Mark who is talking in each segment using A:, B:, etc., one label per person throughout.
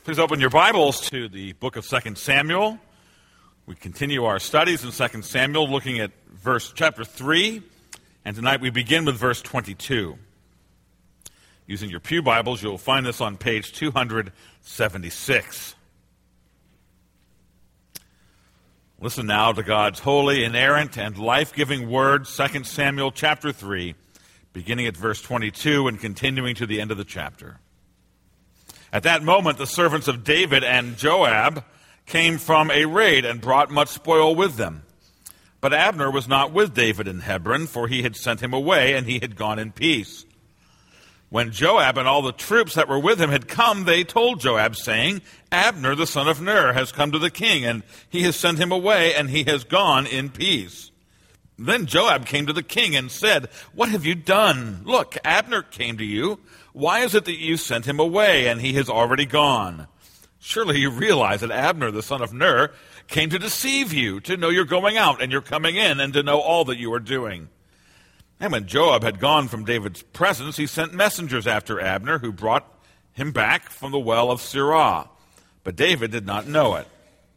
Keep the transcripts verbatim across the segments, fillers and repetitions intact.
A: Please open your Bibles to the book of Second Samuel. We continue our studies in Second Samuel, looking at verse chapter three, and tonight we begin with verse twenty-two. Using your pew Bibles, you'll find this on page two seventy-six. Listen now to God's holy, inerrant, and life-giving word, Second Samuel chapter three, beginning at verse twenty-two and continuing to the end of the chapter. At that moment, the servants of David and Joab came from a raid and brought much spoil with them. But Abner was not with David in Hebron, for he had sent him away, and he had gone in peace. When Joab and all the troops that were with him had come, they told Joab, saying, Abner the son of Ner has come to the king, and he has sent him away, and he has gone in peace. Then Joab came to the king and said, What have you done? Look, Abner came to you. Why is it that you sent him away, and he has already gone? Surely you realize that Abner, the son of Ner, came to deceive you, to know you're going out and you're coming in, and to know all that you are doing. And when Joab had gone from David's presence, he sent messengers after Abner, who brought him back from the well of Sirah. But David did not know it.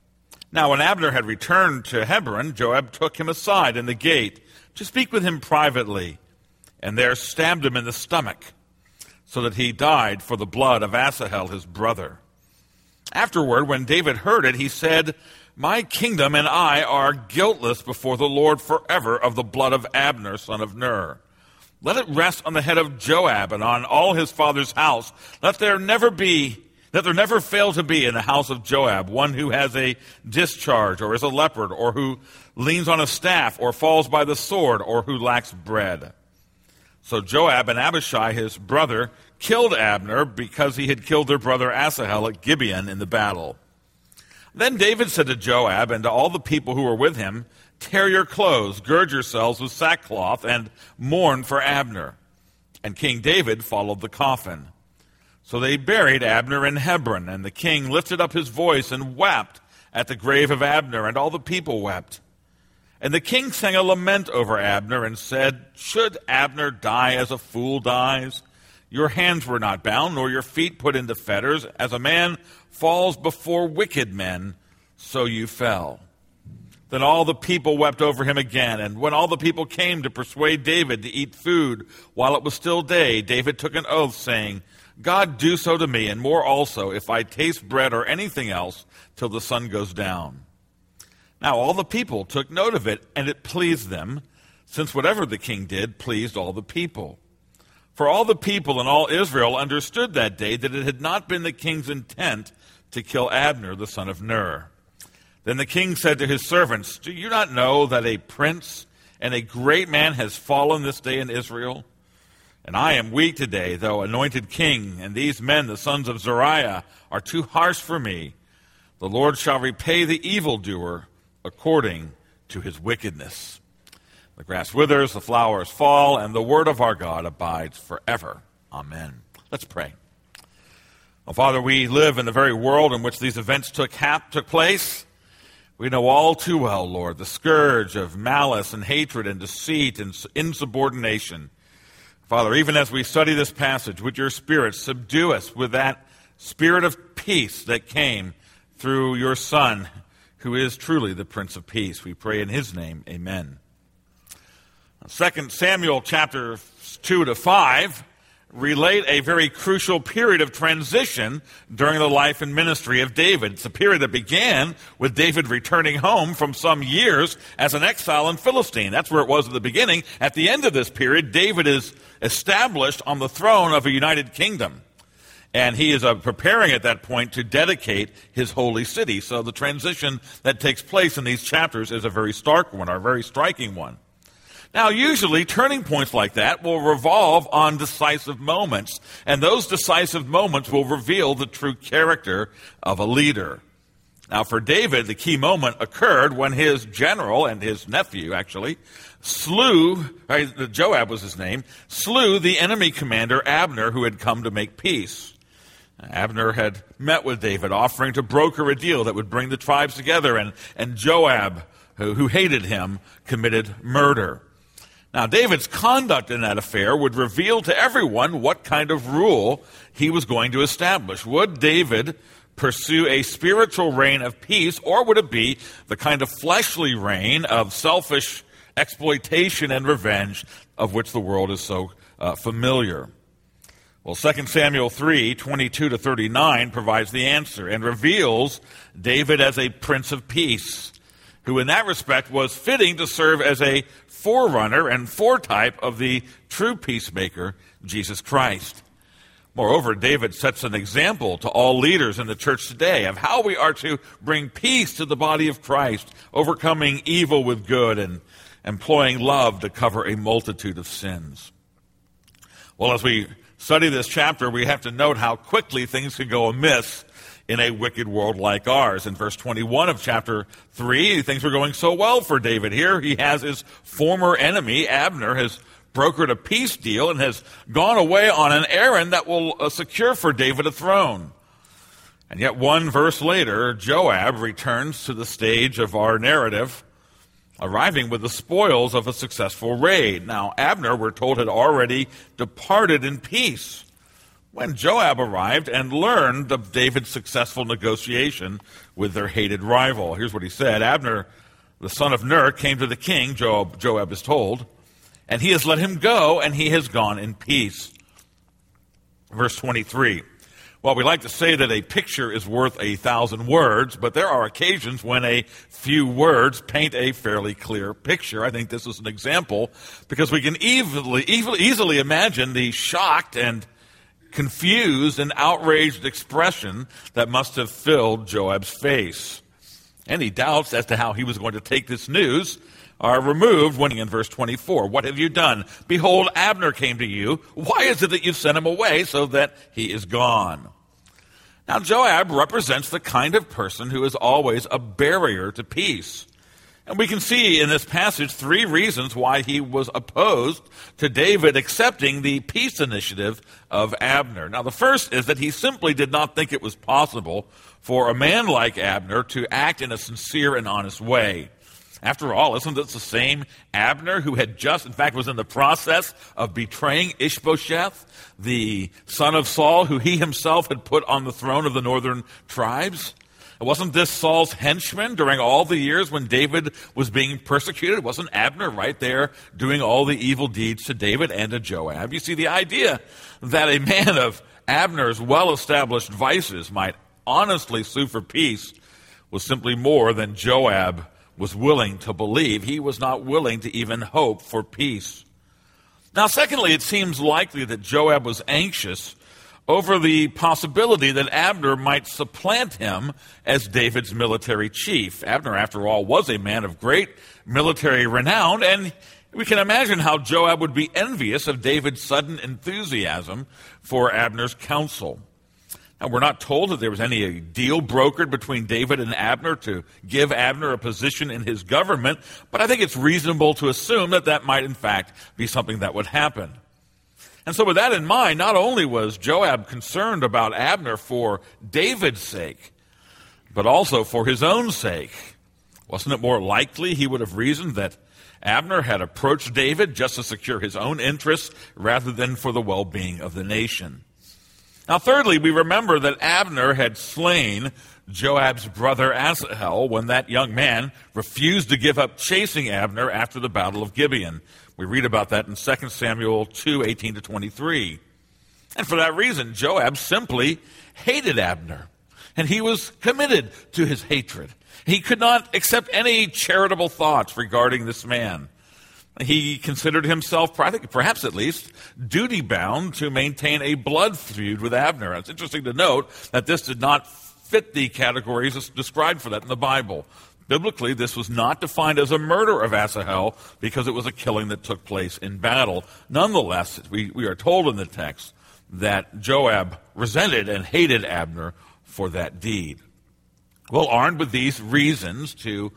A: Now when Abner had returned to Hebron, Joab took him aside in the gate to speak with him privately, and there stabbed him in the stomach, so that he died for the blood of Asahel his brother. Afterward, when David heard it, he said, My kingdom and I are guiltless before the Lord forever of the blood of Abner, son of Ner. Let it rest on the head of Joab and on all his father's house. Let there never be, let there never fail to be in the house of Joab one who has a discharge, or is a leopard, or who leans on a staff, or falls by the sword, or who lacks bread. So Joab and Abishai, his brother, killed Abner because he had killed their brother Asahel at Gibeon in the battle. Then David said to Joab and to all the people who were with him, Tear your clothes, gird yourselves with sackcloth, and mourn for Abner. And King David followed the coffin. So they buried Abner in Hebron, and the king lifted up his voice and wept at the grave of Abner, and all the people wept. And the king sang a lament over Abner and said, Should Abner die as a fool dies? Your hands were not bound, nor your feet put into fetters. As a man falls before wicked men, so you fell. Then all the people wept over him again. And when all the people came to persuade David to eat food while it was still day, David took an oath, saying, God do so to me, and more also, if I taste bread or anything else till the sun goes down. Now all the people took note of it, and it pleased them, since whatever the king did pleased all the people. For all the people and all Israel understood that day that it had not been the king's intent to kill Abner, the son of Ner. Then the king said to his servants, Do you not know that a prince and a great man has fallen this day in Israel? And I am weak today, though anointed king, and these men, the sons of Zeruiah, are too harsh for me. The Lord shall repay the evildoer according to his wickedness. The grass withers, the flowers fall, and the word of our God abides forever. Amen. Let's pray. Oh, Father, we live in the very world in which these events took hap, took place. We know all too well, Lord, the scourge of malice and hatred and deceit and insubordination. Father, even as we study this passage, would your Spirit subdue us with that spirit of peace that came through your Son, who is truly the Prince of Peace. We pray in his name, amen. Second Samuel chapters two to five relate a very crucial period of transition during the life and ministry of David. It's a period that began with David returning home from some years as an exile in Philistine. That's where it was at the beginning. At the end of this period, David is established on the throne of a united kingdom. And he is uh, preparing at that point to dedicate his holy city. So the transition that takes place in these chapters is a very stark one, or a very striking one. Now, usually turning points like that will revolve on decisive moments, and those decisive moments will reveal the true character of a leader. Now, for David, the key moment occurred when his general, and his nephew actually, slew, right, Joab was his name, slew the enemy commander Abner, who had come to make peace. Abner had met with David, offering to broker a deal that would bring the tribes together, and, and Joab, who, who hated him, committed murder. Now, David's conduct in that affair would reveal to everyone what kind of rule he was going to establish. Would David pursue a spiritual reign of peace, or would it be the kind of fleshly reign of selfish exploitation and revenge of which the world is so uh, familiar? Well, Second Samuel three, twenty-two to thirty-nine provides the answer and reveals David as a prince of peace, who in that respect was fitting to serve as a forerunner and foretype of the true peacemaker, Jesus Christ. Moreover, David sets an example to all leaders in the church today of how we are to bring peace to the body of Christ, overcoming evil with good and employing love to cover a multitude of sins. Well, as we study this chapter, we have to note how quickly things can go amiss in a wicked world like ours. In verse twenty-one of chapter three, things were going so well for David. Here he has his former enemy, Abner, has brokered a peace deal and has gone away on an errand that will uh, secure for David a throne. And yet one verse later, Joab returns to the stage of our narrative, arriving with the spoils of a successful raid. Now, Abner, we're told, had already departed in peace when Joab arrived and learned of David's successful negotiation with their hated rival. Here's what he said. Abner, the son of Ner, came to the king, Joab, Joab is told, and he has let him go, and he has gone in peace. Verse twenty-three. Well, we like to say that a picture is worth a thousand words, but there are occasions when a few words paint a fairly clear picture. I think this is an example because we can easily, easily imagine the shocked and confused and outraged expression that must have filled Joab's face. Any doubts as to how he was going to take this news are removed when in verse twenty-four. What have you done? Behold, Abner came to you. Why is it that you've sent him away so that he is gone? Now, Joab represents the kind of person who is always a barrier to peace. And we can see in this passage three reasons why he was opposed to David accepting the peace initiative of Abner. Now, the first is that he simply did not think it was possible for a man like Abner to act in a sincere and honest way. After all, isn't this the same Abner who had just, in fact, was in the process of betraying Ishbosheth, the son of Saul, who he himself had put on the throne of the northern tribes? Wasn't this Saul's henchman during all the years when David was being persecuted? Wasn't Abner right there doing all the evil deeds to David and to Joab? You see, the idea that a man of Abner's well-established vices might honestly sue for peace was simply more than Joab was willing to believe. He was not willing to even hope for peace. Now, secondly, it seems likely that Joab was anxious over the possibility that Abner might supplant him as David's military chief. Abner, after all, was a man of great military renown, and we can imagine how Joab would be envious of David's sudden enthusiasm for Abner's counsel. Now, we're not told that there was any deal brokered between David and Abner to give Abner a position in his government, but I think it's reasonable to assume that that might, in fact, be something that would happen. And so with that in mind, not only was Joab concerned about Abner for David's sake, but also for his own sake. Wasn't it more likely he would have reasoned that Abner had approached David just to secure his own interests rather than for the well-being of the nation? Now, thirdly, we remember that Abner had slain Joab's brother Asahel when that young man refused to give up chasing Abner after the Battle of Gibeon. We read about that in Second Samuel two, eighteen to twenty-three. And for that reason, Joab simply hated Abner, and he was committed to his hatred. He could not accept any charitable thoughts regarding this man. He considered himself, perhaps at least, duty-bound to maintain a blood feud with Abner. It's interesting to note that this did not fit the categories described for that in the Bible. Biblically, this was not defined as a murder of Asahel because it was a killing that took place in battle. Nonetheless, we, we are told in the text that Joab resented and hated Abner for that deed. Well, armed with these reasons to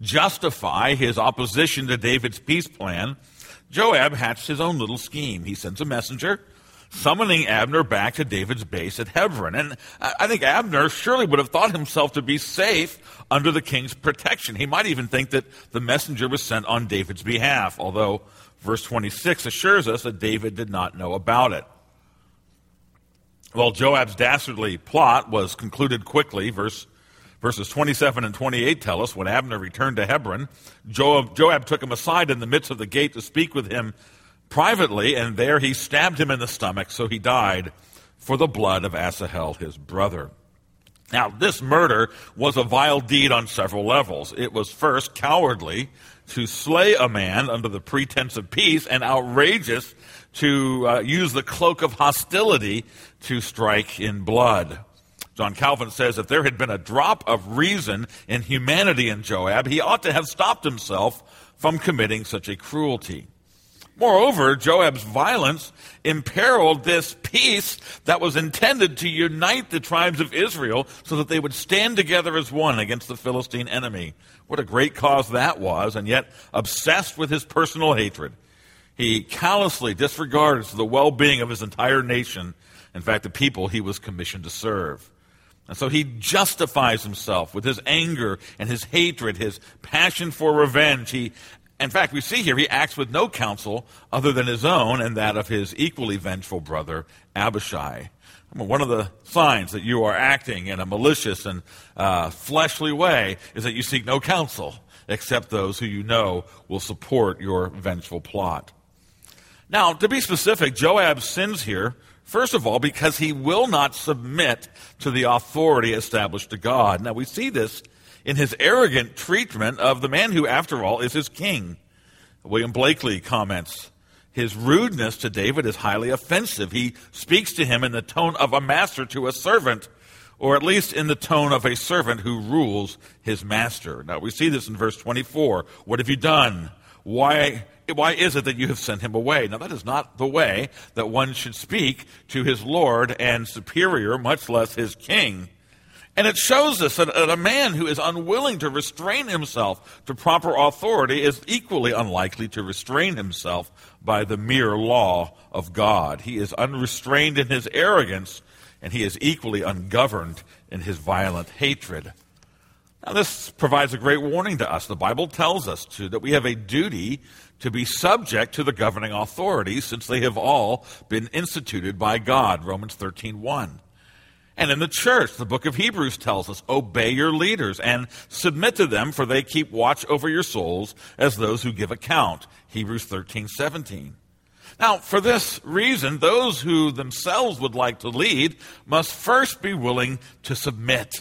A: justify his opposition to David's peace plan, Joab hatched his own little scheme. He sends a messenger summoning Abner back to David's base at Hebron. And I think Abner surely would have thought himself to be safe under the king's protection. He might even think that the messenger was sent on David's behalf, although verse twenty-six assures us that David did not know about it. Well, Joab's dastardly plot was concluded quickly. Verse, verses twenty-seven and twenty-eight tell us, when Abner returned to Hebron, Joab, Joab took him aside in the midst of the gate to speak with him privately, and there he stabbed him in the stomach, so he died for the blood of Asahel, his brother. Now, this murder was a vile deed on several levels. It was first cowardly to slay a man under the pretense of peace, and outrageous to uh, use the cloak of hostility to strike in blood. John Calvin says if there had been a drop of reason in humanity in Joab, he ought to have stopped himself from committing such a cruelty. Moreover, Joab's violence imperiled this peace that was intended to unite the tribes of Israel so that they would stand together as one against the Philistine enemy. What a great cause that was, and yet obsessed with his personal hatred, he callously disregards the well-being of his entire nation, in fact, the people he was commissioned to serve. And so he justifies himself with his anger and his hatred, his passion for revenge. He In fact, we see here he acts with no counsel other than his own and that of his equally vengeful brother, Abishai. I mean, one of the signs that you are acting in a malicious and uh, fleshly way is that you seek no counsel except those who you know will support your vengeful plot. Now, to be specific, Joab sins here, first of all, because he will not submit to the authority established to God. Now, we see this in his arrogant treatment of the man who, after all, is his king. William Blakely comments, his rudeness to David is highly offensive. He speaks to him in the tone of a master to a servant, or at least in the tone of a servant who rules his master. Now, we see this in verse twenty-four. What have you done? Why, why is it that you have sent him away? Now, that is not the way that one should speak to his lord and superior, much less his king. And it shows us that a man who is unwilling to restrain himself to proper authority is equally unlikely to restrain himself by the mere law of God. He is unrestrained in his arrogance, and he is equally ungoverned in his violent hatred. Now, this provides a great warning to us. The Bible tells us to, that we have a duty to be subject to the governing authorities, since they have all been instituted by God, Romans thirteen one. And in the church, the book of Hebrews tells us, obey your leaders and submit to them, for they keep watch over your souls as those who give account, Hebrews thirteen seventeen. Now, for this reason, those who themselves would like to lead must first be willing to submit,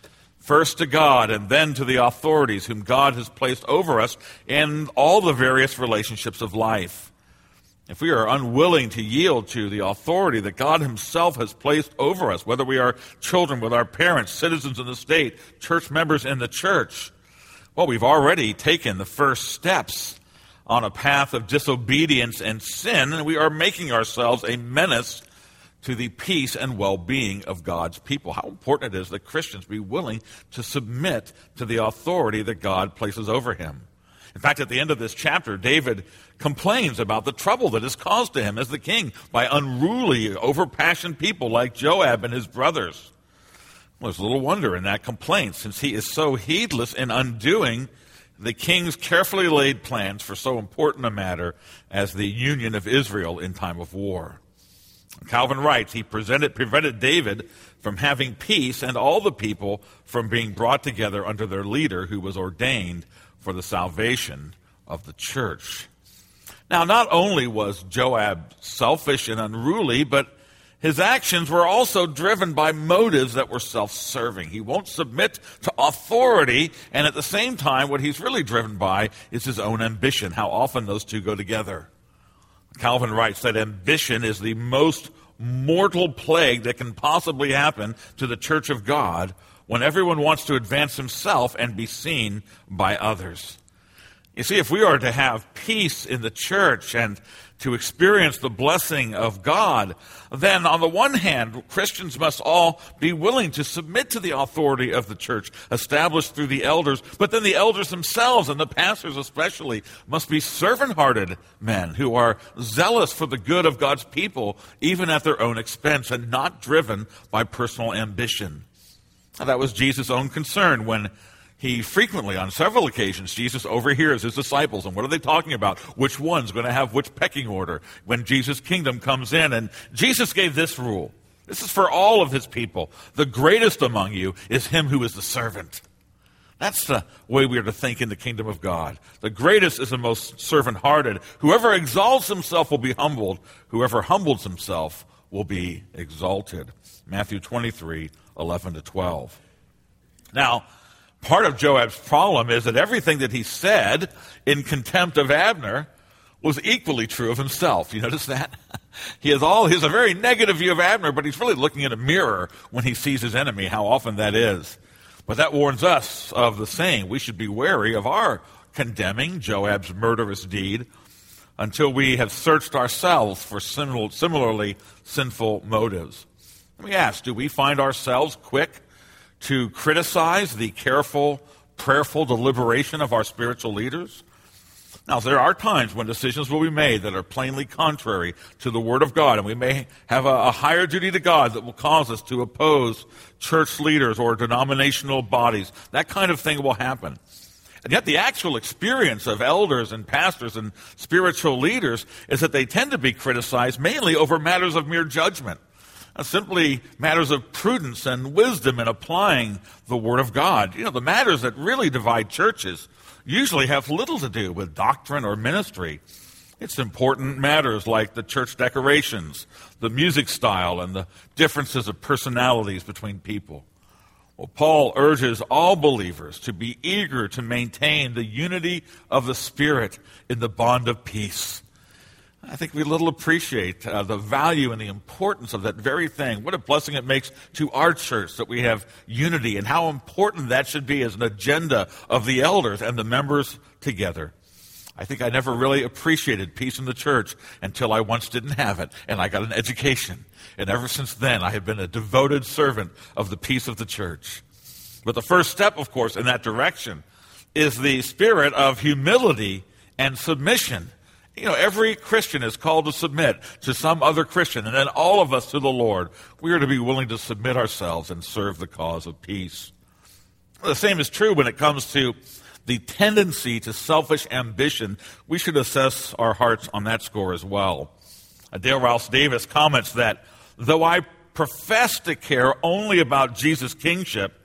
A: first to God and then to the authorities whom God has placed over us in all the various relationships of life. If we are unwilling to yield to the authority that God himself has placed over us, whether we are children with our parents, citizens in the state, church members in the church, well, we've already taken the first steps on a path of disobedience and sin, and we are making ourselves a menace to the peace and well-being of God's people. How important it is that Christians be willing to submit to the authority that God places over him. In fact, at the end of this chapter, David complains about the trouble that is caused to him as the king by unruly, overpassioned people like Joab and his brothers. Well, there's little wonder in that complaint, since he is so heedless in undoing the king's carefully laid plans for so important a matter as the union of Israel in time of war. Calvin writes, he presented, prevented David from having peace and all the people from being brought together under their leader who was ordained for the salvation of the church. Now, not only was Joab selfish and unruly, but his actions were also driven by motives that were self-serving. He won't submit to authority, and at the same time, what he's really driven by is his own ambition. How often those two go together. Calvin writes that ambition is the most mortal plague that can possibly happen to the church of God when everyone wants to advance himself and be seen by others. You see, if we are to have peace in the church and to experience the blessing of God, then on the one hand, Christians must all be willing to submit to the authority of the church established through the elders, but then the elders themselves, and the pastors especially, must be servant-hearted men who are zealous for the good of God's people, even at their own expense, and not driven by personal ambition. Now, that was Jesus' own concern when he frequently, on several occasions, Jesus overhears his disciples. And what are they talking about? Which one's going to have which pecking order when Jesus' kingdom comes in? And Jesus gave this rule. This is for all of his people. The greatest among you is him who is the servant. That's the way we are to think in the kingdom of God. The greatest is the most servant-hearted. Whoever exalts himself will be humbled. Whoever humbles himself will be exalted. Matthew twenty-three, eleven to twelve. Now, part of Joab's problem is that everything that he said in contempt of Abner was equally true of himself. You notice that? He has all, he has a very negative view of Abner, but he's really looking in a mirror when he sees his enemy, how often that is. But that warns us of the same. We should be wary of our condemning Joab's murderous deed until we have searched ourselves for similar, similarly sinful motives. Let me ask, do we find ourselves quick to criticize the careful, prayerful deliberation of our spiritual leaders? Now, there are times when decisions will be made that are plainly contrary to the Word of God, and we may have a, a higher duty to God that will cause us to oppose church leaders or denominational bodies. That kind of thing will happen. And yet the actual experience of elders and pastors and spiritual leaders is that they tend to be criticized mainly over matters of mere judgment, uh, simply matters of prudence and wisdom in applying the Word of God. You know, the matters that really divide churches usually have little to do with doctrine or ministry. It's important matters like the church decorations, the music style, and the differences of personalities between people. Well, Paul urges all believers to be eager to maintain the unity of the Spirit in the bond of peace. I think we little appreciate uh, the value and the importance of that very thing. What a blessing it makes to our church that we have unity, and how important that should be as an agenda of the elders and the members together. I think I never really appreciated peace in the church until I once didn't have it, and I got an education. And ever since then, I have been a devoted servant of the peace of the church. But the first step, of course, in that direction is the spirit of humility and submission. You know, every Christian is called to submit to some other Christian, and then all of us to the Lord. We are to be willing to submit ourselves and serve the cause of peace. The same is true when it comes to the tendency to selfish ambition. We should assess our hearts on that score as well. Dale Ralph Davis comments that, though I profess to care only about Jesus' kingship,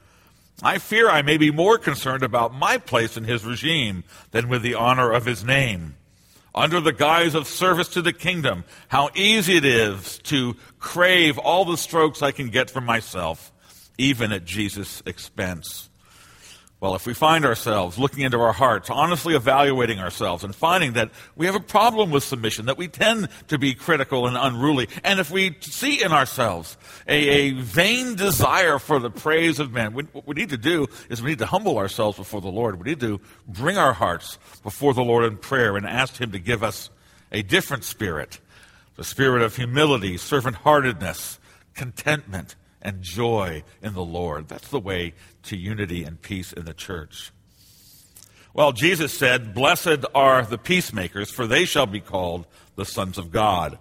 A: I fear I may be more concerned about my place in his regime than with the honor of his name. Under the guise of service to the kingdom, how easy it is to crave all the strokes I can get for myself, even at Jesus' expense. Well, if we find ourselves looking into our hearts, honestly evaluating ourselves, and finding that we have a problem with submission, that we tend to be critical and unruly, and if we see in ourselves a, a vain desire for the praise of men, we, what we need to do is we need to humble ourselves before the Lord. We need to bring our hearts before the Lord in prayer and ask Him to give us a different spirit, the spirit of humility, servant-heartedness, contentment, and joy in the Lord. That's the way to unity and peace in the church. Well, Jesus said, "Blessed are the peacemakers, for they shall be called the sons of God."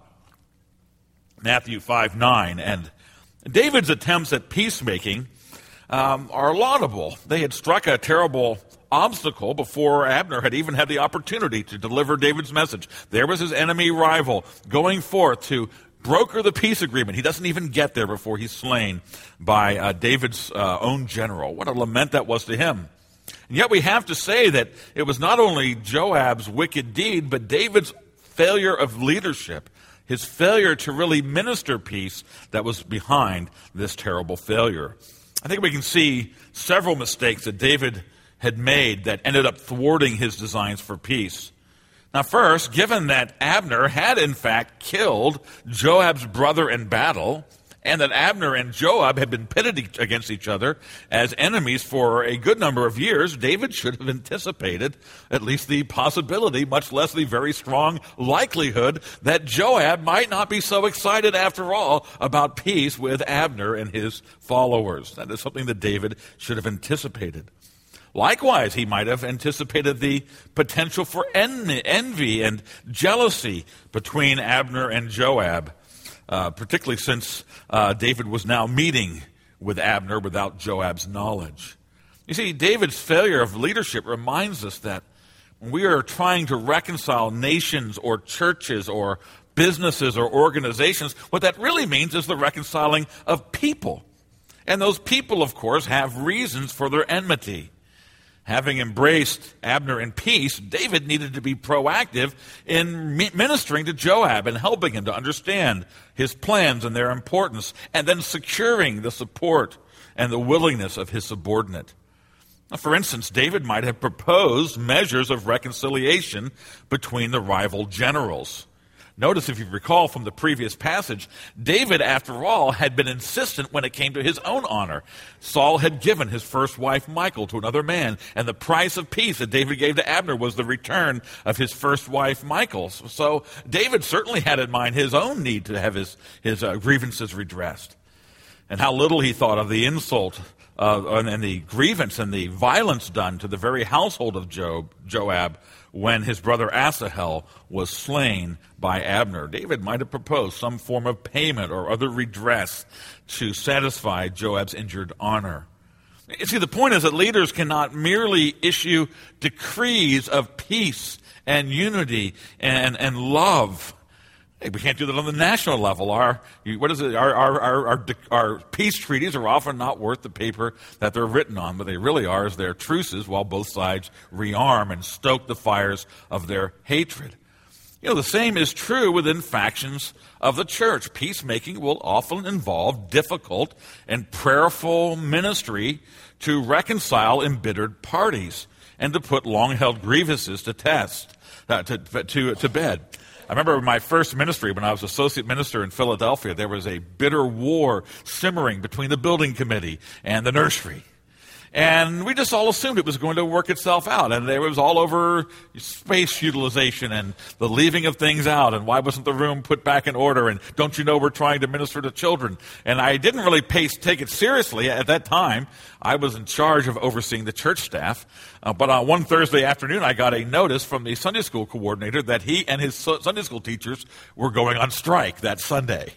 A: Matthew five nine. And David's attempts at peacemaking um, are laudable. They had struck a terrible obstacle before Abner had even had the opportunity to deliver David's message. There was his enemy rival going forth to broker the peace agreement. He doesn't even get there before he's slain by uh, David's uh, own general. What a lament that was to him. And yet we have to say that it was not only Joab's wicked deed, but David's failure of leadership, his failure to really minister peace, that was behind this terrible failure. I think we can see several mistakes that David had made that ended up thwarting his designs for peace. Now, first, given that Abner had in fact killed Joab's brother in battle, and that Abner and Joab had been pitted against each other as enemies for a good number of years, David should have anticipated at least the possibility, much less the very strong likelihood, that Joab might not be so excited after all about peace with Abner and his followers. That is something that David should have anticipated. Likewise, he might have anticipated the potential for envy and jealousy between Abner and Joab, uh, particularly since uh, David was now meeting with Abner without Joab's knowledge. You see, David's failure of leadership reminds us that when we are trying to reconcile nations or churches or businesses or organizations. What that really means is the reconciling of people. And those people, of course, have reasons for their enmity. Having embraced Abner in peace, David needed to be proactive in ministering to Joab and helping him to understand his plans and their importance, and then securing the support and the willingness of his subordinate. Now, for instance, David might have proposed measures of reconciliation between the rival generals. Notice, if you recall from the previous passage, David, after all, had been insistent when it came to his own honor. Saul had given his first wife, Michal, to another man, and the price of peace that David gave to Abner was the return of his first wife, Michal. So David certainly had in mind his own need to have his, his uh, grievances redressed. And how little he thought of the insult uh, and the grievance and the violence done to the very household of Job, Joab when his brother Asahel was slain by Abner. David might have proposed some form of payment or other redress to satisfy Joab's injured honor. You see, the point is that leaders cannot merely issue decrees of peace and unity and, and love. Hey, we can't do that on the national level. Our what is it? Our, our our our our peace treaties are often not worth the paper that they're written on. What they really are is their truces, while both sides rearm and stoke the fires of their hatred. You know, the same is true within factions of the church. Peacemaking will often involve difficult and prayerful ministry to reconcile embittered parties and to put long-held grievances to test, uh, to to to bed. I remember in my first ministry, when I was associate minister in Philadelphia, there was a bitter war simmering between the building committee and the nursery. And we just all assumed it was going to work itself out. And it was all over space utilization and the leaving of things out. And why wasn't the room put back in order? And don't you know we're trying to minister to children? And I didn't really pay, take it seriously at that time. I was in charge of overseeing the church staff. Uh, but on one Thursday afternoon, I got a notice from the Sunday school coordinator that he and his Sunday school teachers were going on strike that Sunday.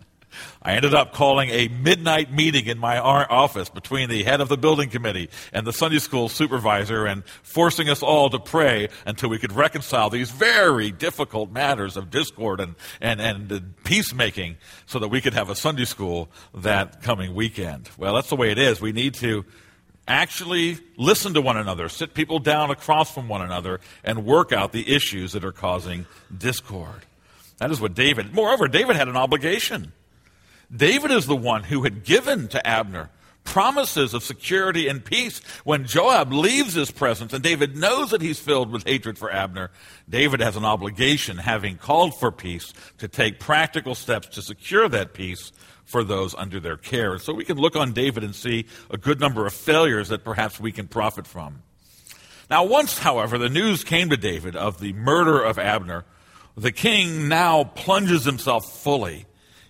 A: I ended up calling a midnight meeting in my office between the head of the building committee and the Sunday school supervisor and forcing us all to pray until we could reconcile these very difficult matters of discord and, and, and peacemaking so that we could have a Sunday school that coming weekend. Well, that's the way it is. We need to actually listen to one another, sit people down across from one another, and work out the issues that are causing discord. That is what David, moreover, David had an obligation. David is the one who had given to Abner promises of security and peace. When Joab leaves his presence and David knows that he's filled with hatred for Abner, David has an obligation, having called for peace, to take practical steps to secure that peace for those under their care. And so we can look on David and see a good number of failures that perhaps we can profit from. Now, once, however, the news came to David of the murder of Abner, the king now plunges himself fully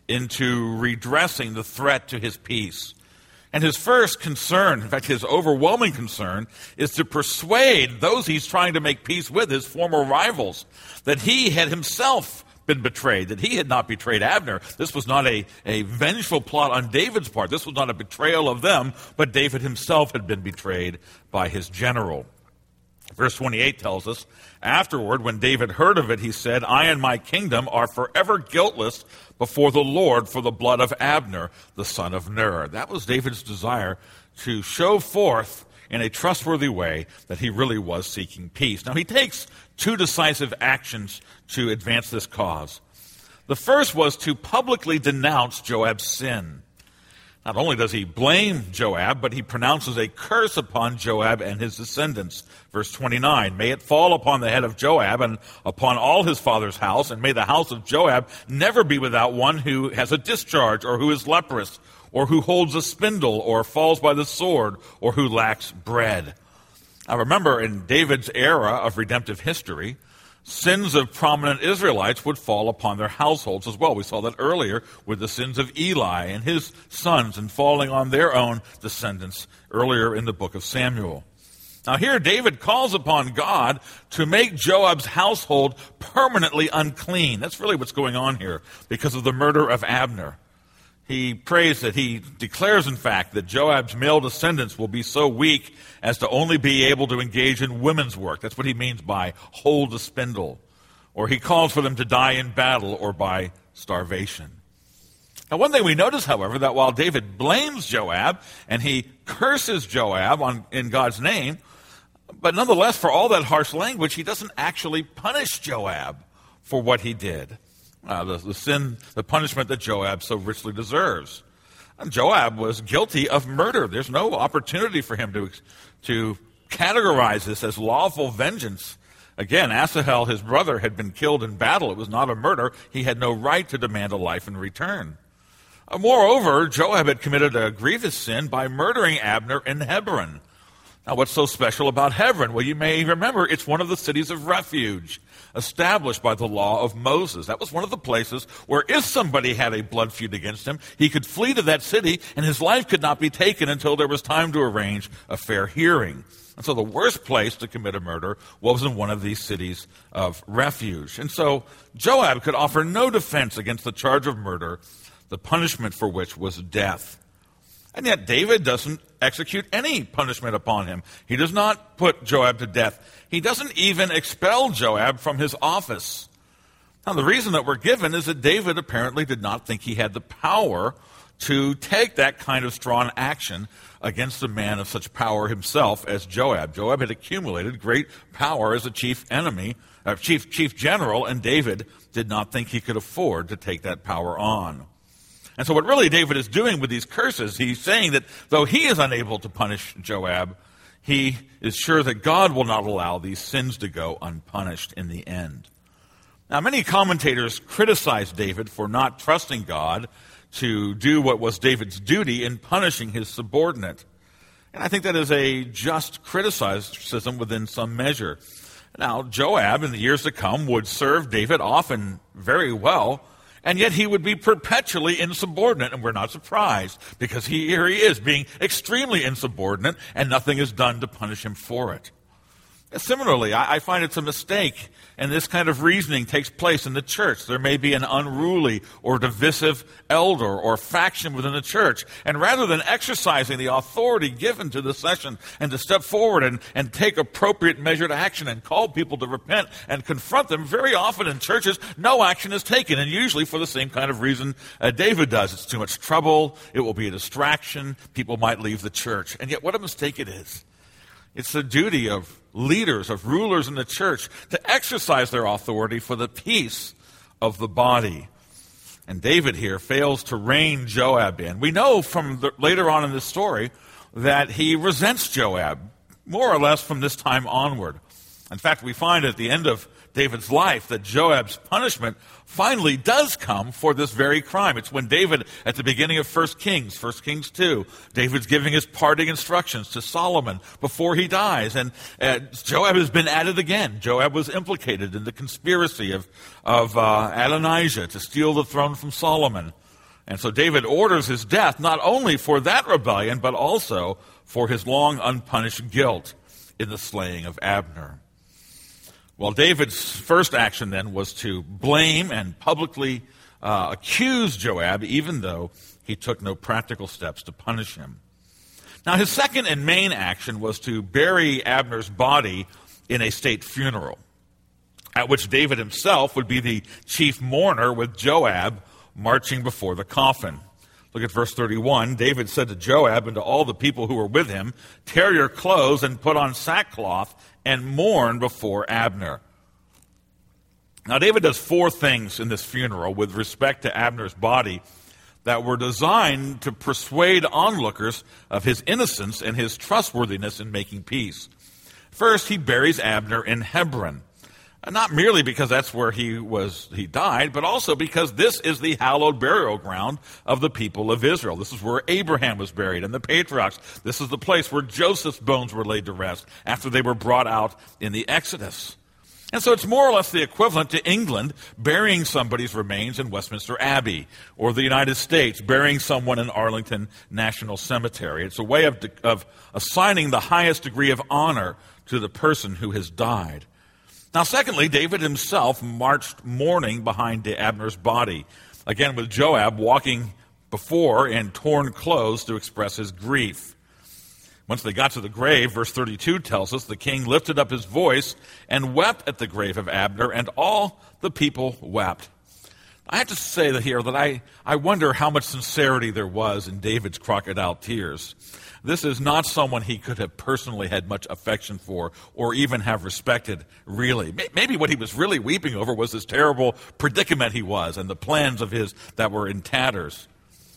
A: into redressing the threat to his peace. And his first concern, in fact, his overwhelming concern, is to persuade those he's trying to make peace with, his former rivals, that he had himself been betrayed, that he had not betrayed Abner. This was not a, a vengeful plot on David's part. This was not a betrayal of them, but David himself had been betrayed by his general. Verse twenty-eight tells us, afterward, when David heard of it, he said, I and my kingdom are forever guiltless before the Lord for the blood of Abner, the son of Ner. That was David's desire, to show forth in a trustworthy way that he really was seeking peace. Now, he takes two decisive actions to advance this cause. The first was to publicly denounce Joab's sin. Not only does he blame Joab, but he pronounces a curse upon Joab and his descendants. Verse twenty-nine, may it fall upon the head of Joab and upon all his father's house, and may the house of Joab never be without one who has a discharge, or who is leprous, or who holds a spindle, or falls by the sword, or who lacks bread. Now remember, in David's era of redemptive history, sins of prominent Israelites would fall upon their households as well. We saw that earlier with the sins of Eli and his sons and falling on their own descendants earlier in the book of Samuel. Now here David calls upon God to make Joab's household permanently unclean. That's really what's going on here because of the murder of Abner. He prays that he declares, in fact, that Joab's male descendants will be so weak as to only be able to engage in women's work. That's what he means by hold a spindle, or he calls for them to die in battle or by starvation. Now, one thing we notice, however, that while David blames Joab and he curses Joab on, in God's name, but nonetheless, for all that harsh language, he doesn't actually punish Joab for what he did, uh, the, the sin, the punishment that Joab so richly deserves. And Joab was guilty of murder. There's no opportunity for him to, to categorize this as lawful vengeance. Again, Asahel, his brother, had been killed in battle. It was not a murder. He had no right to demand a life in return. Uh, moreover, Joab had committed a grievous sin by murdering Abner in Hebron. Now, what's so special about Hebron? Well, you may remember it's one of the cities of refuge established by the law of Moses. That was one of the places where if somebody had a blood feud against him, he could flee to that city and his life could not be taken until there was time to arrange a fair hearing. And so the worst place to commit a murder was in one of these cities of refuge. And so Joab could offer no defense against the charge of murder, the punishment for which was death. And yet David doesn't execute any punishment upon him. He does not put Joab to death. He doesn't even expel Joab from his office. Now, the reason that we're given is that David apparently did not think he had the power to take that kind of strong action against a man of such power himself as Joab. Joab had accumulated great power as a chief enemy, uh, chief chief general, and David did not think he could afford to take that power on. And so what really David is doing with these curses, he's saying that though he is unable to punish Joab, he is sure that God will not allow these sins to go unpunished in the end. Now, many commentators criticize David for not trusting God to do what was David's duty in punishing his subordinate. And I think that is a just criticism within some measure. Now, Joab, in the years to come, would serve David often very well, and yet he would be perpetually insubordinate, and we're not surprised, because he, here he is being extremely insubordinate, and nothing is done to punish him for it. Similarly, I, I find it's a mistake, and this kind of reasoning takes place in the church. There may be an unruly or divisive elder or faction within the church, and rather than exercising the authority given to the session and to step forward and, and take appropriate measured action and call people to repent and confront them, very often in churches, no action is taken, and usually for the same kind of reason uh, David does. It's too much trouble, it will be a distraction, people might leave the church. And yet what a mistake it is. It's the duty of leaders, of rulers in the church, to exercise their authority for the peace of the body. And David here fails to rein Joab in. We know from the, later on in this story that he resents Joab, more or less from this time onward. In fact, we find at the end of David's life that Joab's punishment finally does come for this very crime. It's when David, at the beginning of First Kings, First Kings two, David's giving his parting instructions to Solomon before he dies. And uh, Joab has been at it again. Joab was implicated in the conspiracy of, of uh, Adonijah to steal the throne from Solomon. And so David orders his death, not only for that rebellion, but also for his long unpunished guilt in the slaying of Abner. Well, David's first action then was to blame and publicly uh, accuse Joab, even though he took no practical steps to punish him. Now, his second and main action was to bury Abner's body in a state funeral, at which David himself would be the chief mourner with Joab marching before the coffin. Look at verse thirty-one. David said to Joab and to all the people who were with him, "Tear your clothes and put on sackcloth and mourn before Abner." Now, David does four things in this funeral with respect to Abner's body that were designed to persuade onlookers of his innocence and his trustworthiness in making peace. First, he buries Abner in Hebron. Not merely because that's where he was, he died, but also because this is the hallowed burial ground of the people of Israel. This is where Abraham was buried and the patriarchs. This is the place where Joseph's bones were laid to rest after they were brought out in the Exodus. And so it's more or less the equivalent to England burying somebody's remains in Westminster Abbey, or the United States burying someone in Arlington National Cemetery. It's a way of, of assigning the highest degree of honor to the person who has died. Now, secondly, David himself marched mourning behind Abner's body, again with Joab walking before in torn clothes to express his grief. Once they got to the grave, verse thirty-two tells us, the king lifted up his voice and wept at the grave of Abner, and all the people wept. I have to say that here that I, I wonder how much sincerity there was in David's crocodile tears. This is not someone he could have personally had much affection for or even have respected, really. Maybe what he was really weeping over was this terrible predicament he was and the plans of his that were in tatters.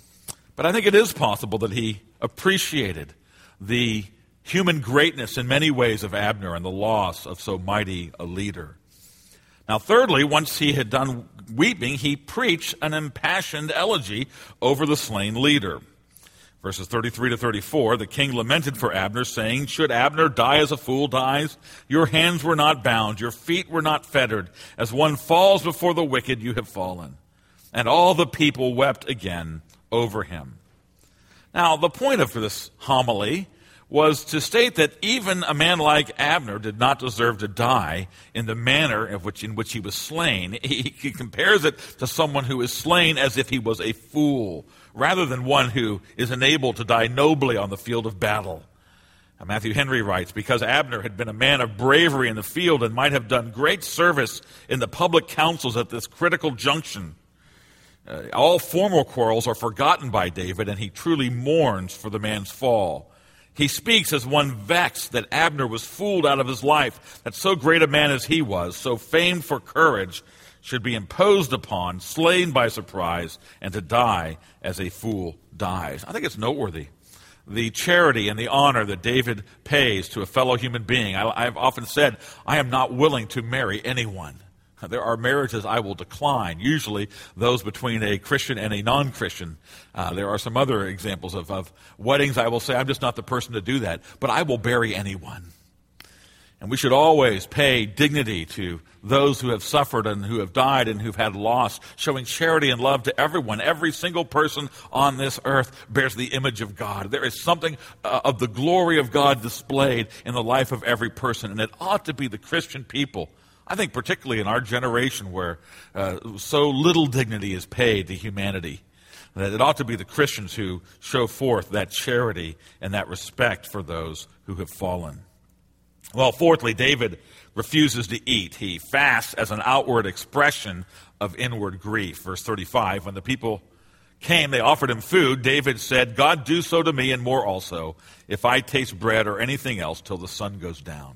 A: But I think it is possible that he appreciated the human greatness in many ways of Abner and the loss of so mighty a leader. Now, thirdly, once he had done weeping, he preached an impassioned elegy over the slain leader. Verses thirty-three to thirty-four, the king lamented for Abner, saying, "Should Abner die as a fool dies? Your hands were not bound, your feet were not fettered. As one falls before the wicked, you have fallen." And all the people wept again over him. Now, the point of this homily was to state that even a man like Abner did not deserve to die in the manner in which, in which he was slain. He, he compares it to someone who is slain as if he was a fool, rather than one who is enabled to die nobly on the field of battle. Now, Matthew Henry writes, because Abner had been a man of bravery in the field and might have done great service in the public councils at this critical junction, uh, all former quarrels are forgotten by David, and he truly mourns for the man's fall. He speaks as one vexed that Abner was fooled out of his life, that so great a man as he was, so famed for courage, should be imposed upon, slain by surprise, and to die as a fool dies. I think it's noteworthy. The charity and the honor that David pays to a fellow human being. I, I've often said, I am not willing to marry anyone. There are marriages I will decline, usually those between a Christian and a non-Christian. Uh, there are some other examples of, of weddings I will say, I'm just not the person to do that, but I will bury anyone. And we should always pay dignity to those who have suffered and who have died and who've had loss, showing charity and love to everyone. Every single person on this earth bears the image of God. There is something uh, of the glory of God displayed in the life of every person, and it ought to be the Christian people. I think particularly in our generation where uh, so little dignity is paid to humanity, that it ought to be the Christians who show forth that charity and that respect for those who have fallen. Well, fourthly, David refuses to eat. He fasts as an outward expression of inward grief. Verse thirty-five, when the people came, they offered him food. David said, "God, do so to me and more also, if I taste bread or anything else till the sun goes down."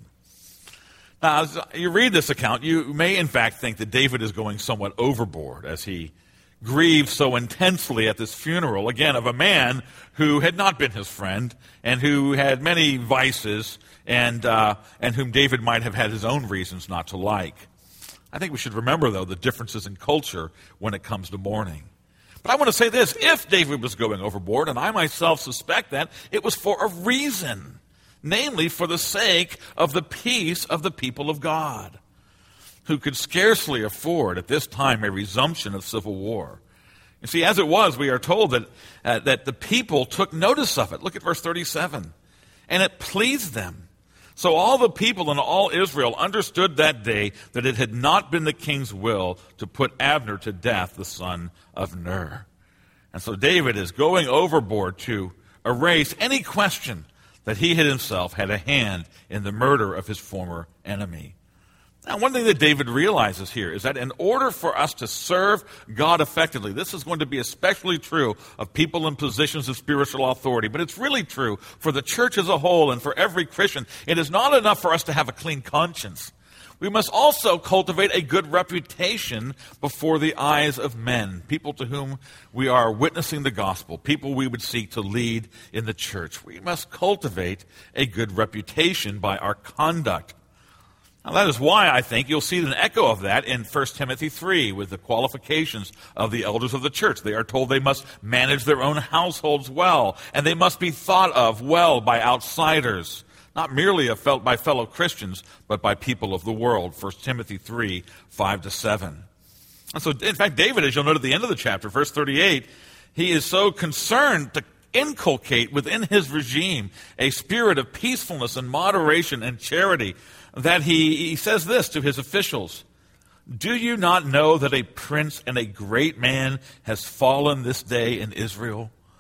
A: Now, as you read this account, you may in fact think that David is going somewhat overboard as he grieves so intensely at this funeral, again, of a man who had not been his friend and who had many vices and uh, and whom David might have had his own reasons not to like. I think we should remember, though, the differences in culture when it comes to mourning. But I want to say this, if David was going overboard, and I myself suspect that, it was for a reason. Namely, for the sake of the peace of the people of God, who could scarcely afford at this time a resumption of civil war. You see, as it was, we are told that, uh, that the people took notice of it. Look at verse thirty-seven. And it pleased them. So all the people in all Israel understood that day that it had not been the king's will to put Abner to death, the son of Ner. And so David is going overboard to erase any question that he had himself had a hand in the murder of his former enemy. Now, one thing that David realizes here is that in order for us to serve God effectively, this is going to be especially true of people in positions of spiritual authority, but it's really true for the church as a whole and for every Christian. It is not enough for us to have a clean conscience. We must also cultivate a good reputation before the eyes of men, people to whom we are witnessing the gospel, people we would seek to lead in the church. We must cultivate a good reputation by our conduct. Now, that is why I think you'll see an echo of that in First Timothy three with the qualifications of the elders of the church. They are told they must manage their own households well, and they must be thought of well by outsiders. Not merely felt by fellow Christians, but by people of the world. First Timothy three, five to seven. And so, in fact, David, as you'll note at the end of the chapter, verse thirty-eight, he is so concerned to inculcate within his regime a spirit of peacefulness and moderation and charity that he, he says this to his officials. "Do you not know that a prince and a great man has fallen this day in Israel?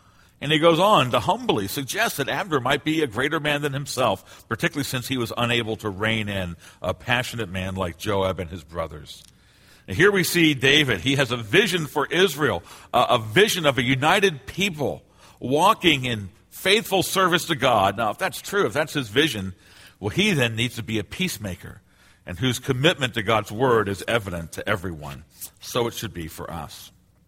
A: And he goes on to humbly suggest that Abner might be a greater man than himself, particularly since he was unable to rein in a passionate man like Joab and his brothers. And here we see David. He has a vision for Israel, uh, a vision of a united people walking in faithful service to God. Now, if that's true, if that's his vision, well, he then needs to be a peacemaker and whose commitment to God's word is evident to everyone. So it should be for us.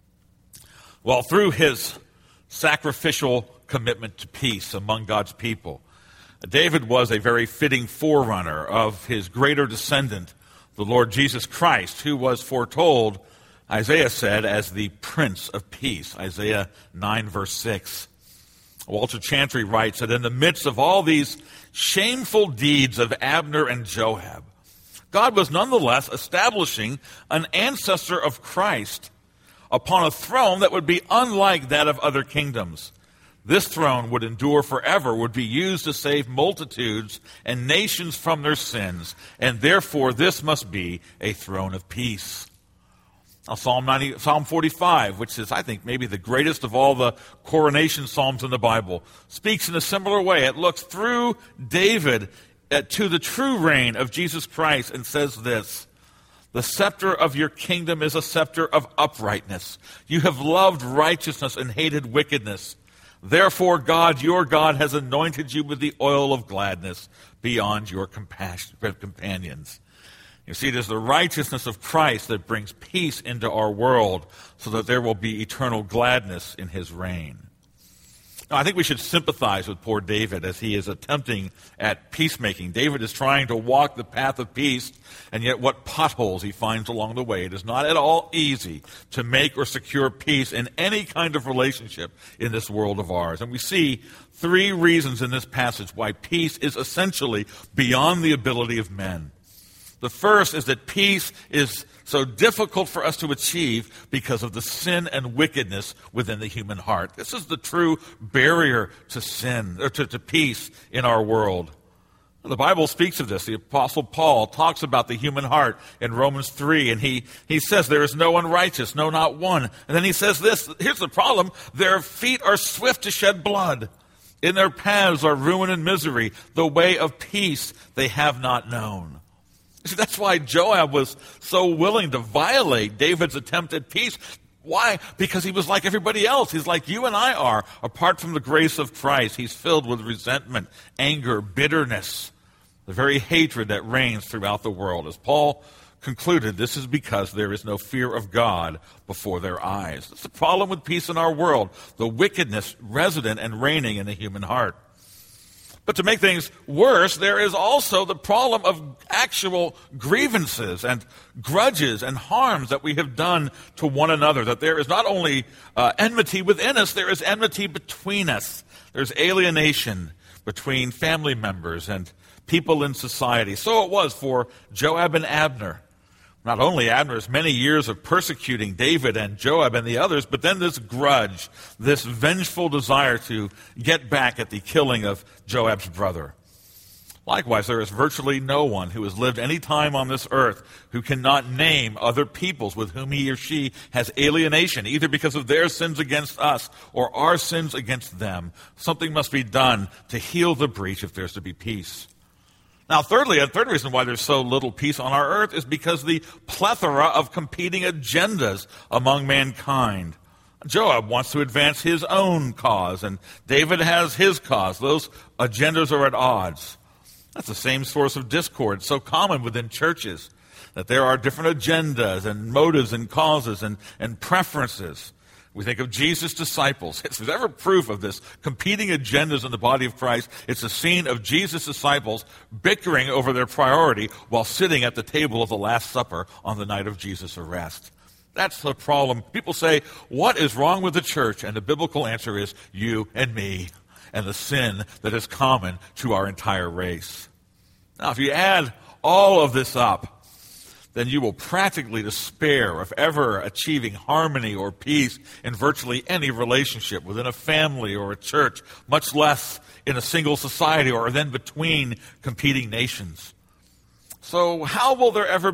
A: Well, through his sacrificial commitment to peace among God's people, David was a very fitting forerunner of his greater descendant, the Lord Jesus Christ, who was foretold, Isaiah said, as the Prince of Peace. Isaiah nine, verse six. Walter Chantry writes that in the midst of all these shameful deeds of Abner and Joab, God was nonetheless establishing an ancestor of Christ upon a throne that would be unlike that of other kingdoms. This throne would endure forever, would be used to save multitudes and nations from their sins, and therefore this must be a throne of peace. Now, Psalm ninety, Psalm forty-five, which is, I think, maybe the greatest of all the coronation psalms in the Bible, speaks in a similar way. It looks through David uh, to the true reign of Jesus Christ and says this: the scepter of your kingdom is a scepter of uprightness. You have loved righteousness and hated wickedness. Therefore, God, your God, has anointed you with the oil of gladness beyond your compassion, companions. You see, it is the righteousness of Christ that brings peace into our world so that there will be eternal gladness in his reign. Now, I think we should sympathize with poor David as he is attempting at peacemaking. David is trying to walk the path of peace, and yet what potholes he finds along the way. It is not at all easy to make or secure peace in any kind of relationship in this world of ours. And we see three reasons in this passage why peace is essentially beyond the ability of men. The first is that peace is so difficult for us to achieve because of the sin and wickedness within the human heart. This is the true barrier to sin, or to, to peace in our world. The Bible speaks of this. The Apostle Paul talks about the human heart in Romans three, and he, he says there is no one righteous, no, not one. And then he says this, here's the problem: their feet are swift to shed blood. In their paths are ruin and misery. The way of peace they have not known. See, that's why Joab was so willing to violate David's attempt at peace. Why? Because he was like everybody else. He's like you and I are. Apart from the grace of Christ, he's filled with resentment, anger, bitterness, the very hatred that reigns throughout the world. As Paul concluded, this is because there is no fear of God before their eyes. That's the problem with peace in our world, the wickedness resident and reigning in the human heart. But to make things worse, there is also the problem of actual grievances and grudges and harms that we have done to one another. That there is not only uh, enmity within us, there is enmity between us. There's alienation between family members and people in society. So it was for Joab and Abner. Not only Abner's many years of persecuting David and Joab and the others, but then this grudge, this vengeful desire to get back at the killing of Joab's brother. Likewise, there is virtually no one who has lived any time on this earth who cannot name other peoples with whom he or she has alienation, either because of their sins against us or our sins against them. Something must be done to heal the breach if there's to be peace. Now, thirdly, a third reason why there's so little peace on our earth is because the plethora of competing agendas among mankind. Joab wants to advance his own cause, and David has his cause. Those agendas are at odds. That's the same source of discord, so common within churches, that there are different agendas and motives and causes and, and preferences. We think of Jesus' disciples. If there's ever proof of this competing agendas in the body of Christ, it's a scene of Jesus' disciples bickering over their priority while sitting at the table of the Last Supper on the night of Jesus' arrest. That's the problem. People say, what is wrong with the church? And the biblical answer is you and me and the sin that is common to our entire race. Now, if you add all of this up, then you will practically despair of ever achieving harmony or peace in virtually any relationship within a family or a church, much less in a single society or then between competing nations. So how will there ever be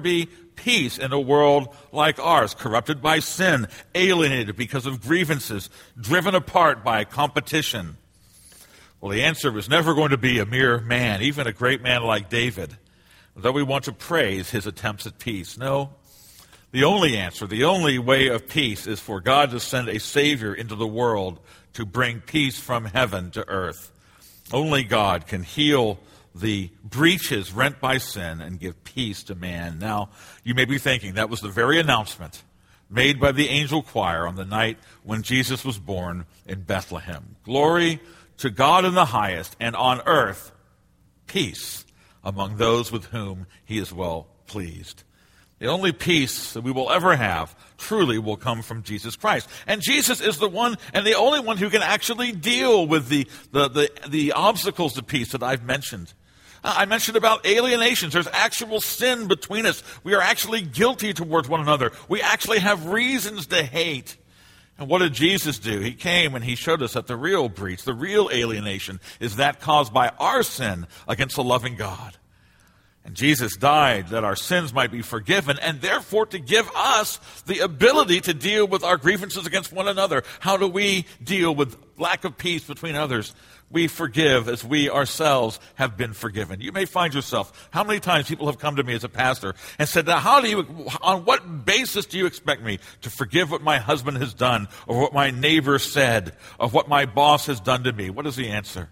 A: peace in a world like ours, corrupted by sin, alienated because of grievances, driven apart by competition? Well, the answer was never going to be a mere man, even a great man like David, though we want to praise his attempts at peace. No, the only answer, the only way of peace is for God to send a Savior into the world to bring peace from heaven to earth. Only God can heal the breaches rent by sin and give peace to man. Now, you may be thinking that was the very announcement made by the angel choir on the night when Jesus was born in Bethlehem. Glory to God in the highest, and on earth, peace among those with whom he is well pleased. The only peace that we will ever have truly will come from Jesus Christ. And Jesus is the one and the only one who can actually deal with the, the, the, the obstacles to peace that I've mentioned. I mentioned about alienations. There's actual sin between us. We are actually guilty towards one another. We actually have reasons to hate. And what did Jesus do? He came and he showed us that the real breach, the real alienation, is that caused by our sin against the loving God. And Jesus died that our sins might be forgiven, and therefore to give us the ability to deal with our grievances against one another. How do we deal with lack of peace between others? We forgive as we ourselves have been forgiven. You may find yourself, how many times people have come to me as a pastor and said, now how do you, on what basis do you expect me to forgive what my husband has done, or what my neighbor said, or what my boss has done to me? What is the answer?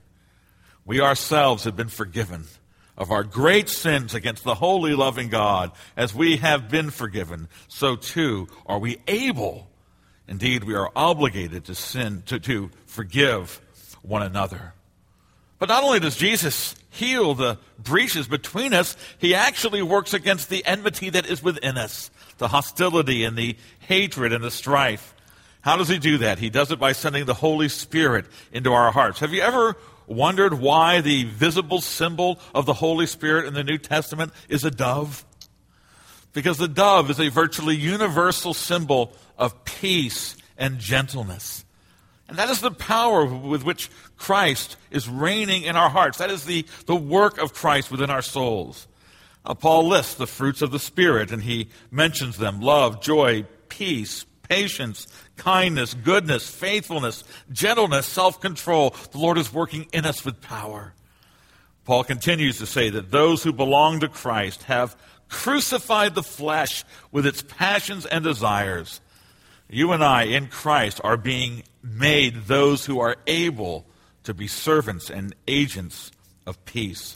A: We ourselves have been forgiven of our great sins against the holy, loving God. As we have been forgiven, so too are we able, indeed we are obligated to sin, to, to forgive one another. But not only does Jesus heal the breaches between us, he actually works against the enmity that is within us, the hostility and the hatred and the strife. How does he do that? He does it by sending the Holy Spirit into our hearts. Have you ever wondered why the visible symbol of the Holy Spirit in the New Testament is a dove? Because the dove is a virtually universal symbol of peace and gentleness. And that is the power with which Christ is reigning in our hearts. That is the, the work of Christ within our souls. Uh, Paul lists the fruits of the Spirit, and he mentions them: love, joy, peace, patience, kindness, goodness, faithfulness, gentleness, self-control. The Lord is working in us with power. Paul continues to say that those who belong to Christ have crucified the flesh with its passions and desires. You and I in Christ are being made those who are able to be servants and agents of peace.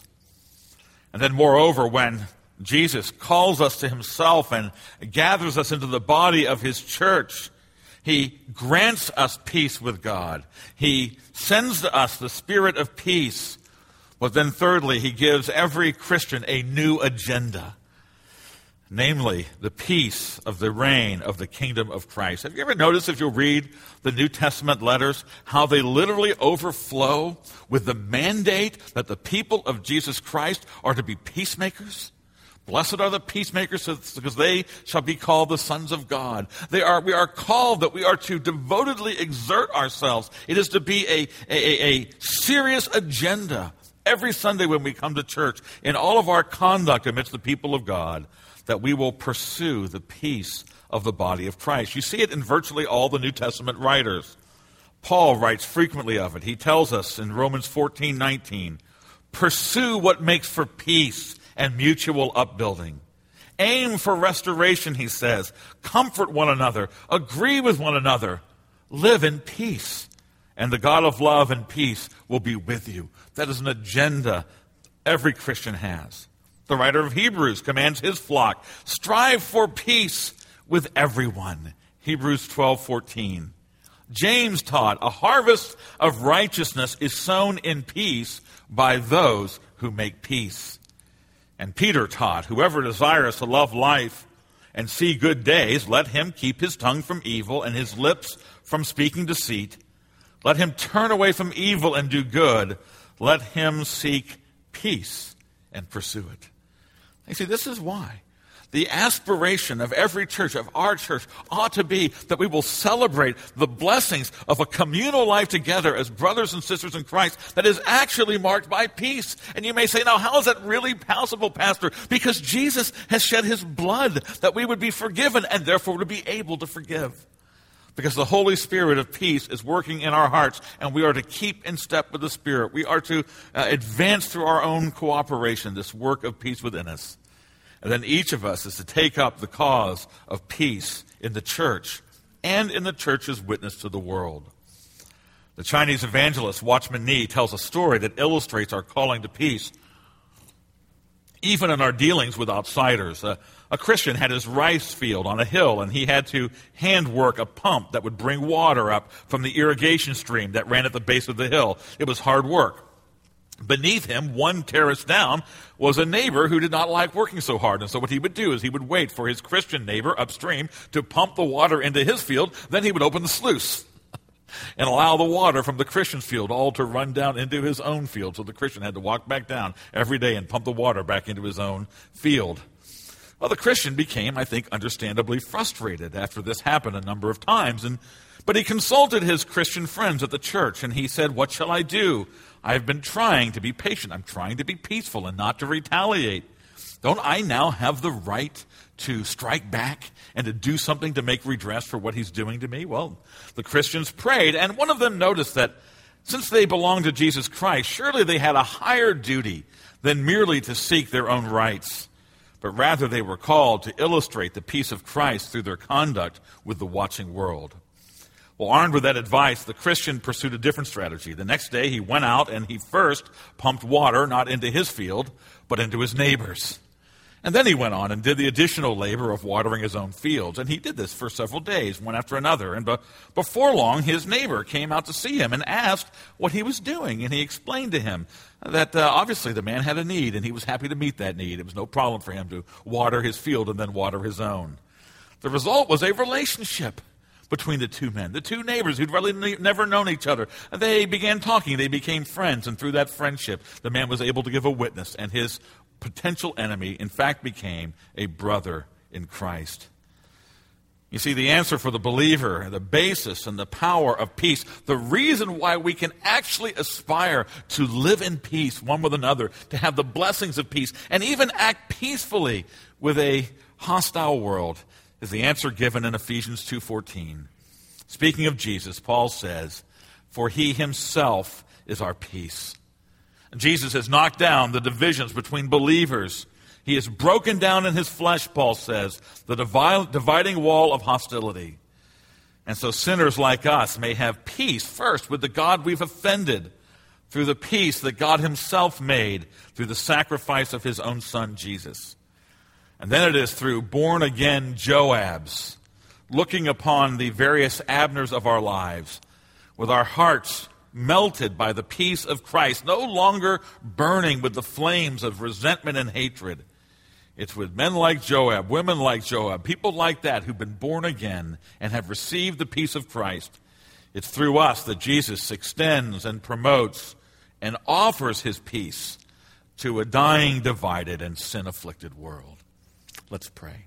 A: And then moreover, when Jesus calls us to himself and gathers us into the body of his church, he grants us peace with God. He sends to us the Spirit of peace. But then thirdly, he gives every Christian a new agenda. Namely, the peace of the reign of the kingdom of Christ. Have you ever noticed, if you read the New Testament letters, how they literally overflow with the mandate that the people of Jesus Christ are to be peacemakers? Blessed are the peacemakers, because they shall be called the sons of God. They are, we are called that we are to devotedly exert ourselves. It is to be a, a, a serious agenda every Sunday when we come to church, in all of our conduct amidst the people of God, that we will pursue the peace of the body of Christ. You see it in virtually all the New Testament writers. Paul writes frequently of it. He tells us in Romans fourteen nineteen, pursue what makes for peace and mutual upbuilding. Aim for restoration, he says. Comfort one another. Agree with one another. Live in peace. And the God of love and peace will be with you. That is an agenda every Christian has. The writer of Hebrews commands his flock, strive for peace with everyone. Hebrews twelve fourteen. James taught, a harvest of righteousness is sown in peace by those who make peace. And Peter taught, whoever desires to love life and see good days, let him keep his tongue from evil and his lips from speaking deceit. Let him turn away from evil and do good. Let him seek peace and pursue it. You see, this is why. The aspiration of every church, of our church, ought to be that we will celebrate the blessings of a communal life together as brothers and sisters in Christ that is actually marked by peace. And you may say, now, how is that really possible, Pastor? Because Jesus has shed his blood that we would be forgiven and therefore would be able to forgive. Because the Holy Spirit of peace is working in our hearts, and we are to keep in step with the Spirit. We are to uh, advance through our own cooperation, this work of peace within us. And then each of us is to take up the cause of peace in the church and in the church's witness to the world. The Chinese evangelist Watchman Nee tells a story that illustrates our calling to peace, even in our dealings with outsiders. Uh, a Christian had his rice field on a hill, and he had to handwork a pump that would bring water up from the irrigation stream that ran at the base of the hill. It was hard work. Beneath him, one terrace down, was a neighbor who did not like working so hard. And so what he would do is he would wait for his Christian neighbor upstream to pump the water into his field. Then he would open the sluice and allow the water from the Christian's field all to run down into his own field. So the Christian had to walk back down every day and pump the water back into his own field. Well, the Christian became, I think, understandably frustrated after this happened a number of times. And but he consulted his Christian friends at the church, and he said, "What shall I do? I've been trying to be patient. I'm trying to be peaceful and not to retaliate. Don't I now have the right to strike back and to do something to make redress for what he's doing to me?" Well, the Christians prayed, and one of them noticed that since they belonged to Jesus Christ, surely they had a higher duty than merely to seek their own rights, but rather they were called to illustrate the peace of Christ through their conduct with the watching world. Well, armed with that advice, the Christian pursued a different strategy. The next day, he went out and he first pumped water, not into his field, but into his neighbor's. And then he went on and did the additional labor of watering his own fields. And he did this for several days, one after another. And be- before long, his neighbor came out to see him and asked what he was doing. And he explained to him that uh, obviously the man had a need, and he was happy to meet that need. It was no problem for him to water his field and then water his own. The result was a relationship between the two men, the two neighbors who'd really ne- never known each other. They began talking. They became friends. And through that friendship, the man was able to give a witness, and his potential enemy, in fact, became a brother in Christ. You see, the answer for the believer, the basis and the power of peace, the reason why we can actually aspire to live in peace one with another, to have the blessings of peace, and even act peacefully with a hostile world, is the answer given in Ephesians two fourteen. Speaking of Jesus, Paul says, "For he himself is our peace." Jesus has knocked down the divisions between believers. He has broken down in his flesh, Paul says, the divi- dividing wall of hostility. And so sinners like us may have peace first with the God we've offended through the peace that God himself made through the sacrifice of his own son, Jesus. And then it is through born-again Joabs, looking upon the various Abners of our lives, with our hearts melted by the peace of Christ, no longer burning with the flames of resentment and hatred. It's with men like Joab, women like Joab, people like that who've been born again and have received the peace of Christ. It's through us that Jesus extends and promotes and offers his peace to a dying, divided, and sin-afflicted world. Let's pray.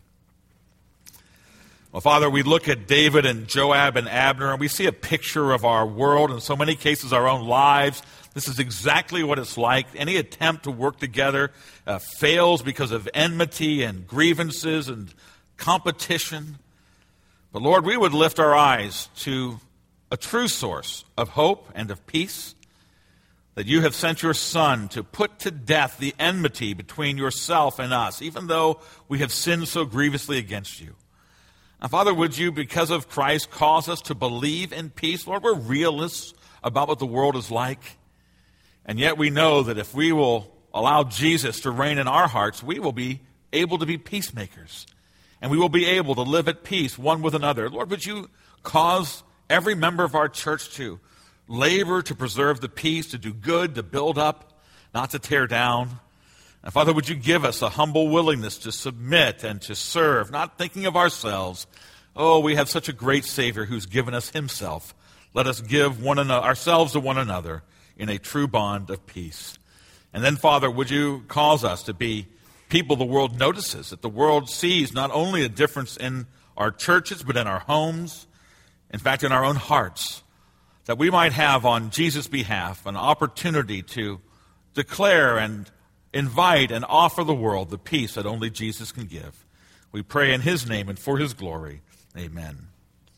A: Well, Father, we look at David and Joab and Abner, and we see a picture of our world, in so many cases our own lives. This is exactly what it's like. Any attempt to work together uh, fails because of enmity and grievances and competition. But Lord, we would lift our eyes to a true source of hope and of peace, that you have sent your Son to put to death the enmity between yourself and us, even though we have sinned so grievously against you. Now, Father, would you, because of Christ, cause us to believe in peace? Lord, we're realists about what the world is like. And yet we know that if we will allow Jesus to reign in our hearts, we will be able to be peacemakers. And we will be able to live at peace one with another. Lord, would you cause every member of our church to labor to preserve the peace, to do good, to build up, not to tear down. And Father, would you give us a humble willingness to submit and to serve, not thinking of ourselves. Oh, we have such a great Savior who's given us himself. Let us give one another, ourselves to one another in a true bond of peace. And then, Father, would you cause us to be people the world notices, that the world sees not only a difference in our churches, but in our homes, in fact, in our own hearts, that we might have on Jesus' behalf an opportunity to declare and invite and offer the world the peace that only Jesus can give. We pray in his name and for his glory. Amen.